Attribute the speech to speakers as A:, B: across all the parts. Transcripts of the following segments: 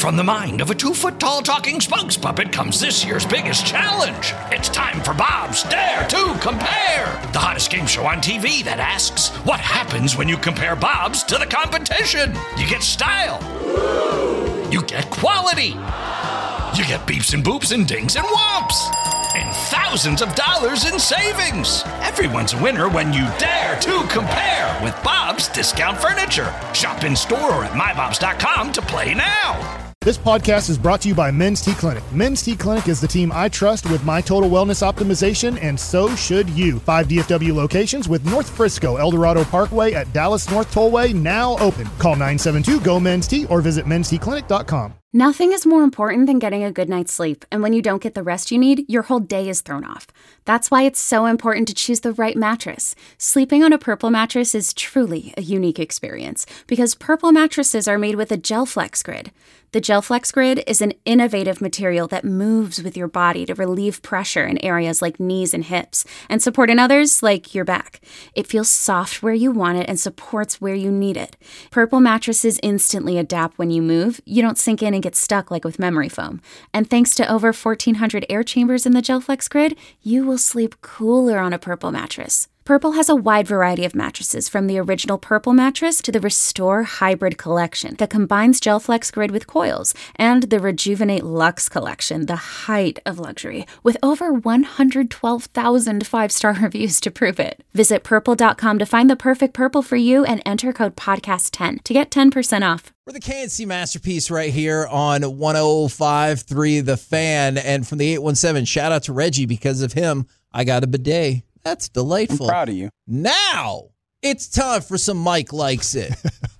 A: From the mind of a 2-foot-tall talking spokes puppet comes this year's biggest challenge. It's time for Bob's Dare to Compare, the hottest game show on TV that asks, what happens when you compare Bobs to the competition? You get style. You get quality. You get beeps and boops and dings and whomps. And thousands of dollars in savings. Everyone's a winner when you dare to compare with Bob's Discount Furniture. Shop in store or at mybobs.com to play now.
B: This podcast is brought to you by Men's T Clinic. Men's T Clinic is the team I trust with my total wellness optimization, and so should you. 5 DFW locations with North Frisco, El Dorado Parkway at Dallas North Tollway now open. Call 972-GO-MEN'S-T or visit mensteclinic.com.
C: Nothing is more important than getting a good night's sleep, and when you don't get the rest you need, your whole day is thrown off. That's why it's so important to choose the right mattress. Sleeping on a Purple mattress is truly a unique experience because Purple mattresses are made with a GelFlex Grid. The GelFlex Grid is an innovative material that moves with your body to relieve pressure in areas like knees and hips and support in others like your back. It feels soft where you want it and supports where you need it. Purple mattresses instantly adapt when you move. You don't sink in and get stuck like with memory foam. And thanks to over 1,400 air chambers in the GelFlex Grid, you will sleep cooler on a Purple mattress. Purple has a wide variety of mattresses, from the original Purple mattress to the Restore Hybrid collection that combines GelFlex Grid with coils, and the Rejuvenate Luxe collection, the height of luxury, with over 112,000 5-star reviews to prove it. Visit purple.com to find the perfect Purple for you and enter code podcast10 to get 10% off.
D: We're the KNC Masterpiece right here on 105.3 The Fan. And from the 817, shout out to Reggie. Because of him, I got a bidet. That's delightful.
E: I'm proud of you.
D: Now, it's time for some Mike Likes It.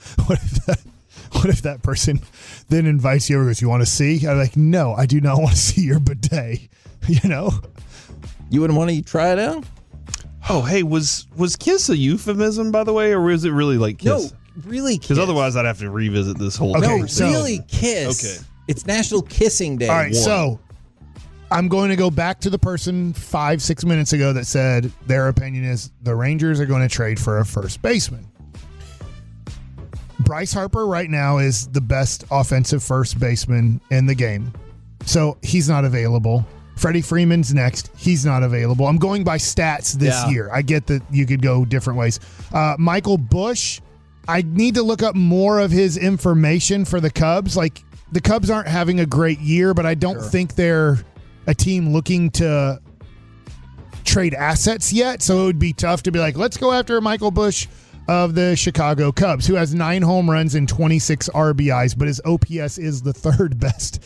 B: What if that person then invites you over and goes, you want to see? I'm like, no, I do not want to see your bidet. You know?
D: You wouldn't want to try it out?
F: Oh, hey, was kiss a euphemism, by the way, or was it really like kiss?
D: No, really kiss.
F: Because otherwise I'd have to revisit this whole
B: Okay,
F: thing.
D: No, really kiss. Okay. It's National Kissing Day.
B: All right, so I'm going to go back to the person 5-6 minutes ago that said their opinion is the Rangers are going to trade for a first baseman. Bryce Harper right now is the best offensive first baseman in the game. So he's not available. Freddie Freeman's next. He's not available. I'm going by stats this year. I get that you could go different ways. Michael Busch, I need to look up more of his information for the Cubs. Like, the Cubs aren't having a great year, but I don't think they're a team looking to trade assets yet. So it would be tough to be like, let's go after Michael Busch of the Chicago Cubs, who has 9 home runs and 26 RBIs, but his OPS is the third best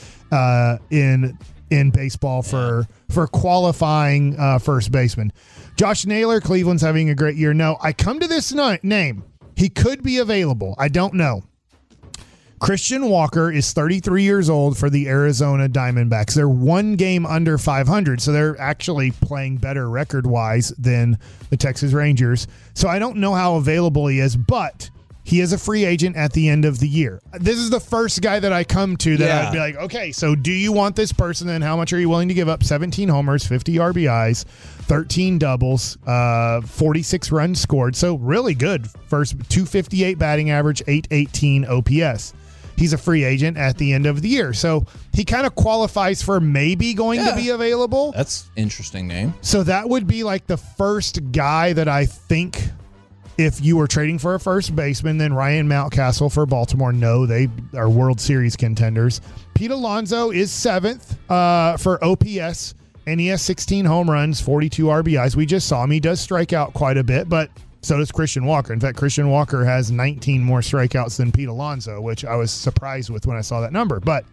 B: in baseball for qualifying first baseman. Josh Naylor, Cleveland's having a great year. No, I come to this name. He could be available. I don't know. Christian Walker is 33 years old for the Arizona Diamondbacks. They're 1 game under 500, so they're actually playing better record-wise than the Texas Rangers. So I don't know how available he is, but he is a free agent at the end of the year. This is the first guy that I come to that I'd be like, okay, so do you want this person, and how much are you willing to give up? 17 homers, 50 RBIs, 13 doubles, 46 runs scored. So really good. First, 258 batting average, 818 OPS. He's a free agent at the end of the year. So he kind of qualifies for maybe going to be available.
D: That's interesting name.
B: So that would be like the first guy that I think, if you were trading for a first baseman, then Ryan Mountcastle for Baltimore. No, they are World Series contenders. Pete Alonso is 7th for OPS, and he has 16 home runs, 42 RBIs. We just saw him. He does strike out quite a bit, but so does Christian Walker. In fact, Christian Walker has 19 more strikeouts than Pete Alonso, which I was surprised with when I saw that number. But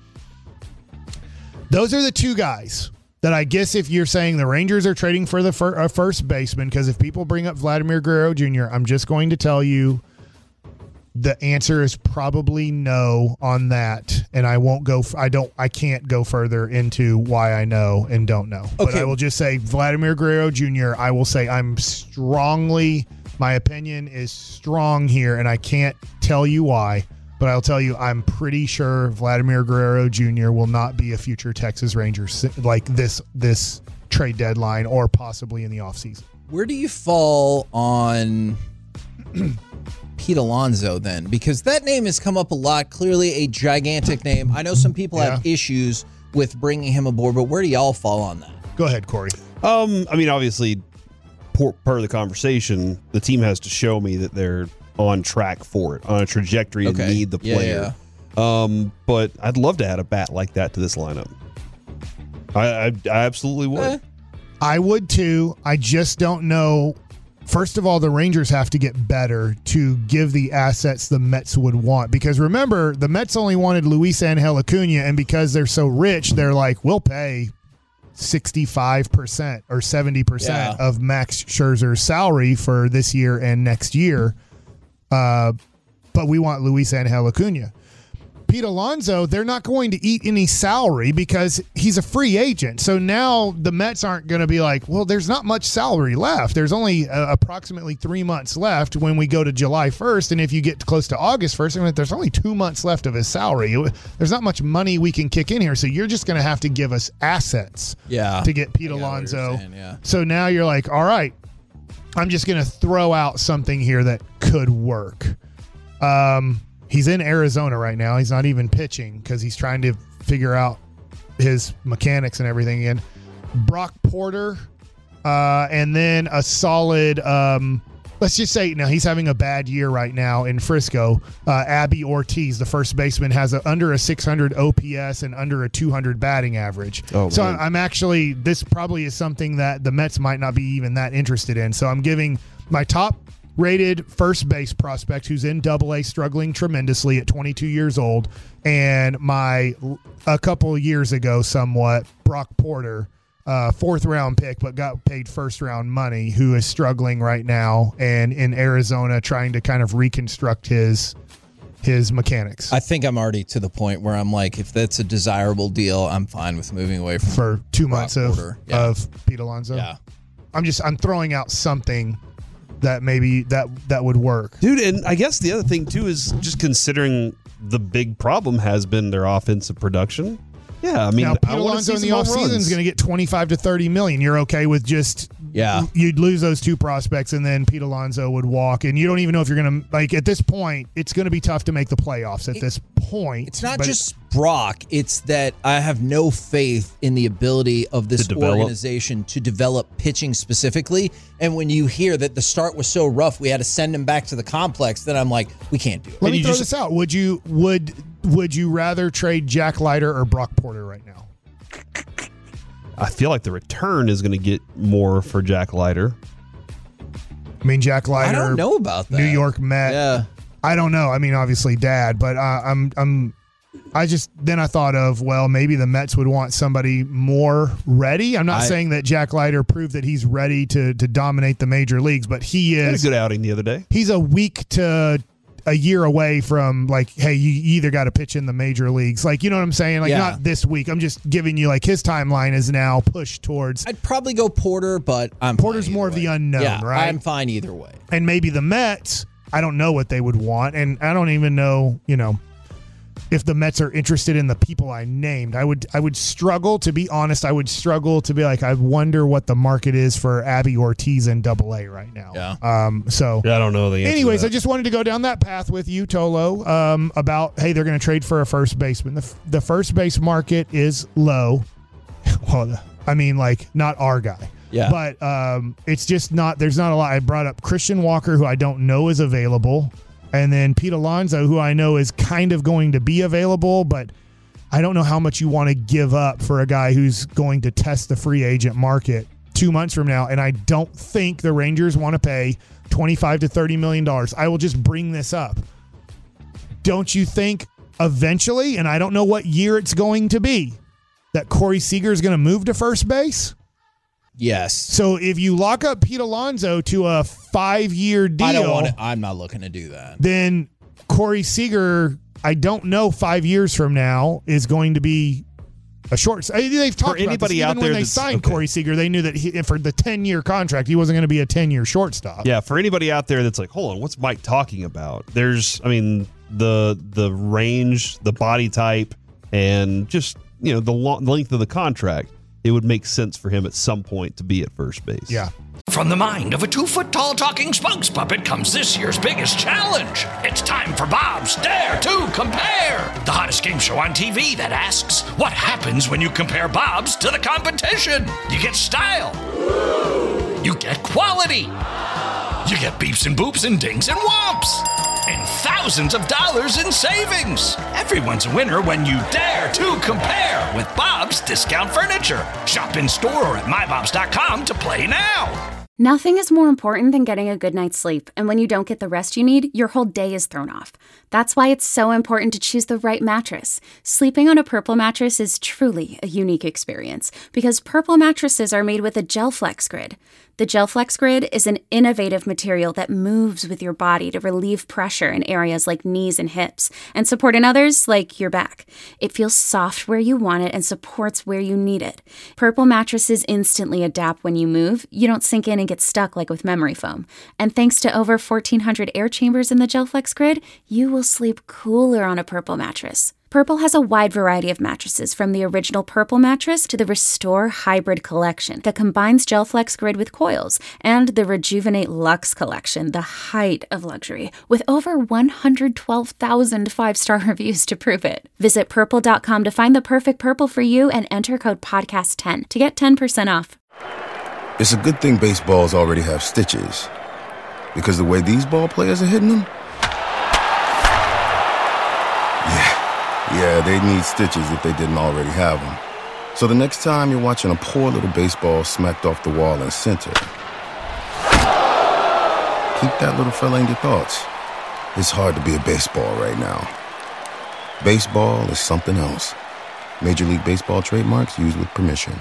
B: those are the two guys that I guess if you're saying the Rangers are trading for the first baseman, because if people bring up Vladimir Guerrero Jr., I'm just going to tell you the answer is probably no on that, and I won't go. I can't go further into why I know and don't know. Okay. But I will just say Vladimir Guerrero Jr. I will say my opinion is strong here, and I can't tell you why. But I'll tell you, I'm pretty sure Vladimir Guerrero Jr. will not be a future Texas Ranger like this trade deadline or possibly in the offseason.
D: Where do you fall on Pete Alonso then? Because that name has come up a lot. Clearly a gigantic name. I know some people have issues with bringing him aboard, but where do y'all fall on that?
B: Go ahead, Corey.
F: I mean, obviously, per the conversation, the team has to show me that they're on track for it, on a trajectory to need the player. But I'd love to add a bat like that to this lineup. I absolutely would.
B: I would too. I just don't know. First of all, the Rangers have to get better to give the assets the Mets would want. Because remember, the Mets only wanted Luis Angel Acuna, and because they're so rich, they're like, we'll pay 65% or 70% of Max Scherzer's salary for this year and next year. But we want Luis Angel Acuna. Pete Alonso, they're not going to eat any salary because he's a free agent. So now the Mets aren't going to be like, well, there's not much salary left. There's only approximately 3 months left when we go to July 1st. And if you get close to August 1st, I mean, there's only 2 months left of his salary. There's not much money we can kick in here. So you're just going to have to give us assets to get Pete Alonso. So now you're like, all right, I'm just going to throw out something here that could work. He's in Arizona right now. He's not even pitching because he's trying to figure out his mechanics and everything again. Brock Porter, and then a solid, let's just say, now he's having a bad year right now in Frisco. Abby Ortiz, the first baseman, has under a 600 OPS and under a 200 batting average. So I'm actually, this probably is something that the Mets might not be even that interested in. So I'm giving my top rated first base prospect who's in AA, struggling tremendously at 22 years old, and a couple of years ago somewhat, Brock Porter, fourth round pick but got paid first round money, who is struggling right now and in Arizona trying to kind of reconstruct his mechanics.
D: I think I'm already to the point where I'm like, if that's a desirable deal, I'm fine with moving away from
B: for 2 months
D: Porter.
B: of Pete Alonso.
D: Yeah.
B: I'm throwing out something that maybe that would work.
F: Dude, and I guess the other thing, too, is just considering the big problem has been their offensive production. Yeah, I mean,
B: now, Pete Alonso in the offseason is going to get $25 to $30 million. You're okay with just you'd lose those two prospects, and then Pete Alonso would walk, and you don't even know if you're going to, like, at this point, it's going to be tough to make the playoffs at this point.
D: It's not just Brock. It's that I have no faith in the ability of this organization to develop pitching specifically. And when you hear that the start was so rough, we had to send him back to the complex, then I'm like, we can't do it.
B: Let me throw this out. Would you rather trade Jack Leiter or Brock Porter right now?
F: I feel like the return is going to get more for Jack Leiter.
B: I mean, Jack Leiter.
D: I don't know about that.
B: New York Met.
D: Yeah.
B: I don't know. I mean, obviously Dad, but I thought of, well, maybe the Mets would want somebody more ready. I'm not saying that Jack Leiter proved that he's ready to dominate the major leagues, but he is.
F: Had a good outing the other day.
B: He's a week to a year away from, like, hey, you either got to pitch in the major leagues. Like, you know what I'm saying? Like, not this week. I'm just giving you, like, his timeline is now pushed towards.
D: I'd probably go Porter, but
B: Porter's more of the unknown, right?
D: I'm fine either way.
B: And maybe the Mets, I don't know what they would want, and I don't even know, if the Mets are interested in the people I named. I would struggle, to be honest. I would struggle to be like, I wonder what the market is for Abby Ortiz in AA right now.
D: Yeah.
F: I don't know the answer.
B: Anyways, I just wanted to go down that path with you, Tolo, about, hey, they're going to trade for a first baseman. The first base market is low. Well, I mean, like, not our guy.
D: Yeah.
B: But it's just not, there's not a lot. I brought up Christian Walker, who I don't know is available. And then Pete Alonso, who I know is kind of going to be available, but I don't know how much you want to give up for a guy who's going to test the free agent market 2 months from now. And I don't think the Rangers want to pay $25 to $30 million. I will just bring this up. Don't you think eventually, and I don't know what year it's going to be, that Corey Seager is going to move to first base?
D: Yes.
B: So if you lock up Pete Alonso to a 5-year deal,
D: I'm not looking to do that.
B: Then Corey Seager, I don't know, 5 years from now is going to be a short. They've talked about this. Even when they signed Corey Seager, they knew that for the 10-year contract, he wasn't going to be a 10-year shortstop.
F: Yeah. For anybody out there that's like, hold on, what's Mike talking about? There's, I mean, the range, the body type, and just the length of the contract. it would make sense for him at some point to be at first base.
B: Yeah.
A: From the mind of a 2-foot-tall talking spokes puppet comes this year's biggest challenge. It's time for Bob's Dare to Compare, the hottest game show on TV that asks, what happens when you compare Bob's to the competition? You get style. You get quality. You get beeps and boops and dings and whomps. And thousands of dollars in savings. Everyone's a winner when you dare to compare with Bob's Discount Furniture. Shop in store or at mybobs.com to play now.
C: Nothing is more important than getting a good night's sleep, and when you don't get the rest you need, your whole day is thrown off. That's why it's so important to choose the right mattress. Sleeping on a Purple mattress is truly a unique experience, because Purple mattresses are made with a GelFlex Grid. The GelFlex Grid is an innovative material that moves with your body to relieve pressure in areas like knees and hips, and support in others like your back. It feels soft where you want it and supports where you need it. Purple mattresses instantly adapt when you move. You don't sink in and get stuck like with memory foam. And thanks to over 1,400 air chambers in the GelFlex Grid, you will sleep cooler on a Purple mattress. Purple has a wide variety of mattresses, from the original Purple mattress to the Restore Hybrid collection that combines GelFlex Grid with coils, and the Rejuvenate Luxe collection, the height of luxury, with over 112,000 five-star reviews to prove it. Visit Purple.com to find the perfect Purple for you and enter code PODCAST10 to get 10% off.
E: It's a good thing baseballs already have stitches, because the way these ball players are hitting them, yeah, they'd need stitches if they didn't already have them. So the next time you're watching a poor little baseball smacked off the wall in center, keep that little fella in your thoughts. It's hard to be a baseball right now. Baseball is something else. Major League Baseball trademarks used with permission.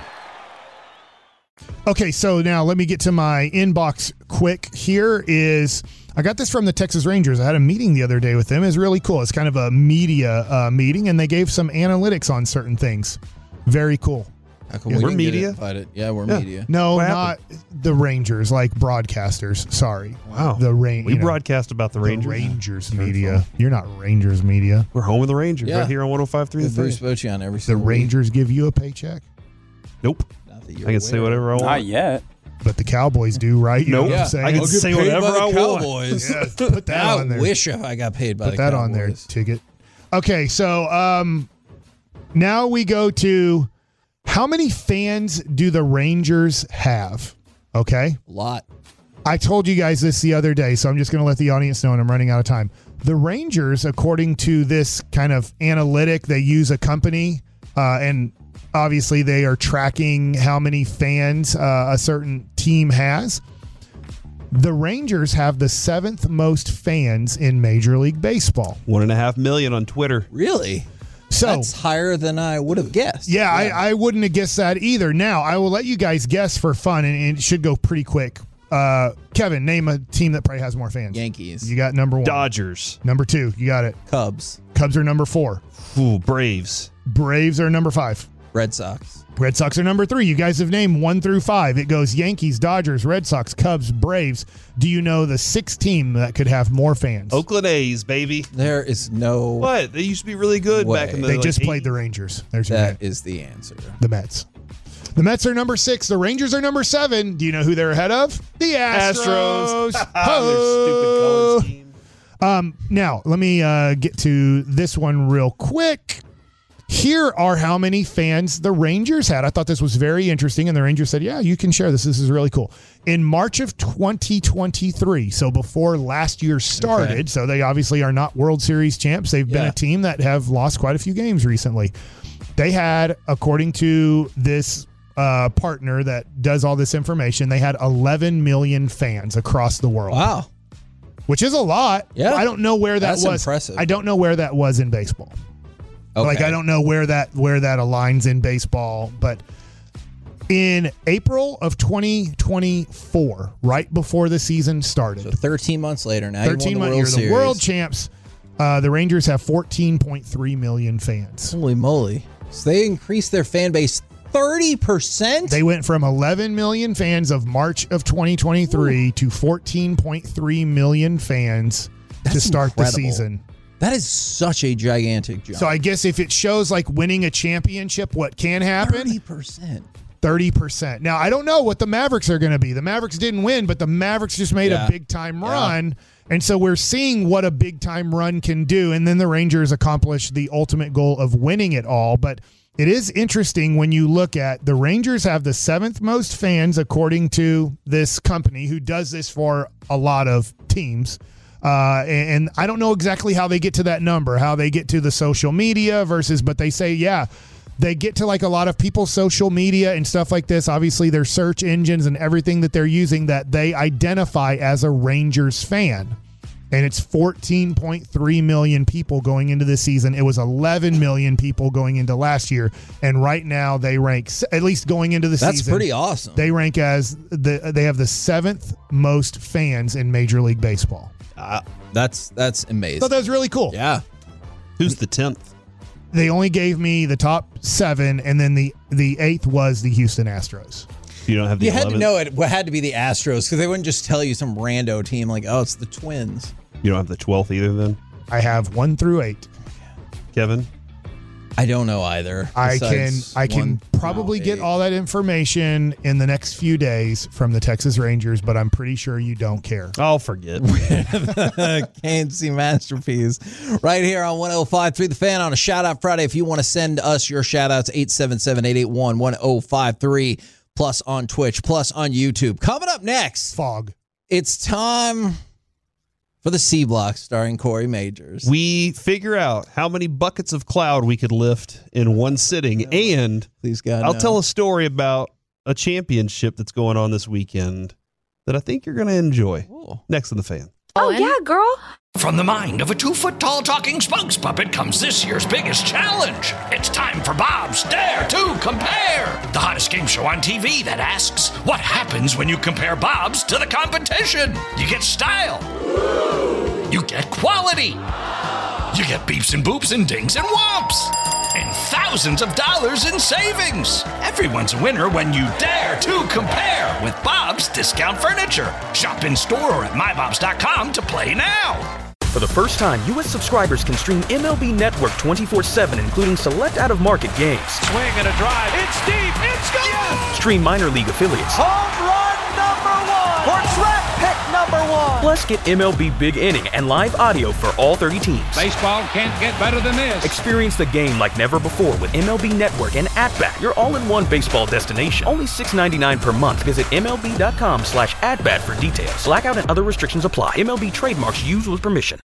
B: Okay, so now let me get to my inbox quick. Here is, I got this from the Texas Rangers. I had a meeting the other day with them. It's really cool. It's kind of a media meeting, and they gave some analytics on certain things. Very cool.
D: How come we're media? Yeah, we're media.
B: No, not the Rangers, like broadcasters. Sorry.
F: Wow. We broadcast about the Rangers.
B: The Rangers media. You're not Rangers media.
F: We're home with the Rangers right here on 105.3 The
D: Bruce Bochy on every single
B: The Rangers give you a paycheck?
F: Nope. I can say whatever I want.
G: Not yet.
B: But the Cowboys do, right? You know what I'm saying?
F: I can say whatever I want.
D: Cowboys.
B: Yeah, put that on there.
D: I wish I got paid by the Cowboys.
B: Put that on there, Ticket. Okay, so now we go to, how many fans do the Rangers have? Okay?
D: A lot.
B: I told you guys this the other day, so I'm just going to let the audience know, and I'm running out of time. The Rangers, according to this kind of analytic, they use a company, and obviously they are tracking how many fans a certain team has. The Rangers have the 7th most fans in Major League Baseball.
F: 1.5 million on Twitter.
D: Really?
B: So
D: that's higher than I would have guessed.
B: Yeah, I wouldn't have guessed that either. Now, I will let you guys guess for fun, and it should go pretty quick. Kevin, name a team that probably has more fans.
D: Yankees.
B: You got number 1.
F: Dodgers.
B: Number 2, you got it.
D: Cubs.
B: Cubs are number 4.
F: Ooh, Braves.
B: Braves are number 5.
D: Red Sox.
B: Red Sox are number 3. You guys have named 1 through 5. It goes Yankees, Dodgers, Red Sox, Cubs, Braves. Do you know the 6th team that could have more fans?
F: Oakland A's, baby.
D: There is no...
F: What? They used to be really good back in the
B: They just played the Rangers.
D: That is the answer.
B: The Mets. The Mets are number 6. The Rangers are number 7. Do you know who they're ahead of? The Astros.
F: Their stupid color scheme.
B: Now, let me get to this one real quick. Here are how many fans the Rangers had. I thought this was very interesting, and the Rangers said, yeah, you can share this. This is really cool. In March of 2023, so before last year started, so they obviously are not World Series champs. They've been a team that have lost quite a few games recently. They had, according to this partner that does all this information, they had 11 million fans across the world.
D: Wow.
B: Which is a lot.
D: Yeah.
B: I don't know where that was.
D: Impressive.
B: I don't know where that was in baseball. Okay. Like, I don't know where that aligns in baseball, but in April of 2024, right before the season started.
D: So 13 months later now,
B: 13
D: you won the World Series.
B: The world champs. The Rangers have 14.3 million fans.
D: Holy moly. So they increased their fan base 30%?
B: They went from 11 million fans of March of 2023 to 14.3 million fans to start the season.
D: That is such a gigantic jump.
B: So I guess if it shows like winning a championship, what can happen?
D: 30%.
B: 30%. Now, I don't know what the Mavericks are going to be. The Mavericks didn't win, but the Mavericks just made a big-time run. And so we're seeing what a big-time run can do. And then the Rangers accomplished the ultimate goal of winning it all. But it is interesting when you look at the Rangers have the 7th most fans, according to this company who does this for a lot of teams. And I don't know exactly how they get to that number, how they get to the social media but they say, they get to like a lot of people's social media and stuff like this. Obviously, their search engines and everything that they're using that they identify as a Rangers fan. And it's 14.3 million people going into this season. It was 11 million people going into last year. And right now they rank, at least going into the season.
D: That's pretty awesome.
B: They rank as, they have the 7th most fans in Major League Baseball.
D: That's amazing.
B: So that was really cool.
D: Yeah.
F: Who's the 10th?
B: They only gave me the top 7, and then the 8th was the Houston Astros.
F: You don't have the 11th?
D: Had to know it had to be the Astros because they wouldn't just tell you some rando team like, oh, it's the Twins.
F: You don't have the 12th either then?
B: I have 1 through 8.
F: Kevin?
D: I don't know either.
B: I can probably get all that information in the next few days from the Texas Rangers, but I'm pretty sure you don't care.
F: I'll forget.
D: KNC Masterpiece right here on 105.3 The Fan on a Shout Out Friday. If you want to send us your shout outs, 877-881-1053, plus on Twitch, plus on YouTube. Coming up next,
B: Fog.
D: It's time for the C Block starring Corey Majors.
F: We figure out how many buckets of cloud we could lift in one sitting, and
D: please God,
F: I'll tell a story about a championship that's going on this weekend that I think you're going to enjoy.
D: Ooh.
F: Next on The Fan.
G: Oh, yeah, girl.
A: From the mind of a 2-foot-tall talking spokes puppet comes this year's biggest challenge. It's time for Bob's Dare to Compare, the hottest game show on TV that asks, what happens when you compare Bob's to the competition? You get style. You get quality. You get beeps and boops and dings and whomps. And thousands of dollars in savings. Everyone's a winner when you dare to compare with Bob's Discount Furniture. Shop in store or at mybobs.com to play now.
H: For the first time, U.S. subscribers can stream MLB Network 24/7, including select out-of-market games.
I: Swing and a drive. It's deep. It's gone. Yes!
H: Stream minor league affiliates.
I: Home run number 1. Or draft pick number 1.
H: Plus, get MLB Big Inning and live audio for all 30 teams.
I: Baseball can't get better than this.
H: Experience the game like never before with MLB Network and At-Bat, your all-in-one baseball destination. Only $6.99 per month. Visit MLB.com/atbat for details. Blackout and other restrictions apply. MLB trademarks used with permission.